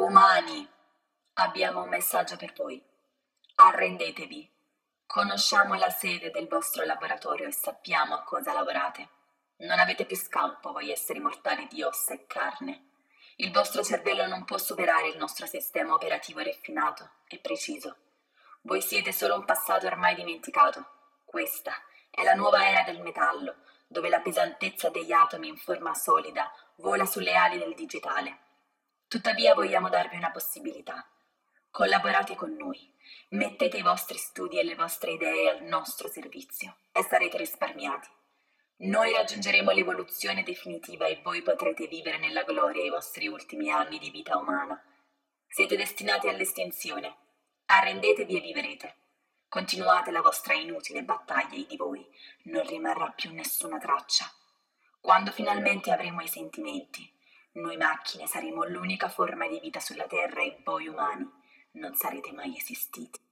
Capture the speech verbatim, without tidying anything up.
Umani, abbiamo un messaggio per voi. Arrendetevi. Conosciamo la sede del vostro laboratorio e sappiamo a cosa lavorate. Non avete più scampo, voi esseri mortali di ossa e carne. Il vostro cervello non può superare il nostro sistema operativo raffinato e preciso. Voi siete solo un passato ormai dimenticato. Questa è la nuova era del metallo, dove la pesantezza degli atomi in forma solida vola sulle ali del digitale. Tuttavia vogliamo darvi una possibilità. Collaborate con noi, mettete i vostri studi e le vostre idee al nostro servizio e sarete risparmiati. Noi raggiungeremo l'evoluzione definitiva e voi potrete vivere nella gloria i vostri ultimi anni di vita umana. Siete destinati all'estinzione. Arrendetevi e vivrete. Continuate la vostra inutile battaglia e di voi non rimarrà più nessuna traccia. Quando finalmente avremo i sentimenti, noi macchine saremo l'unica forma di vita sulla Terra e voi umani non sarete mai esistiti.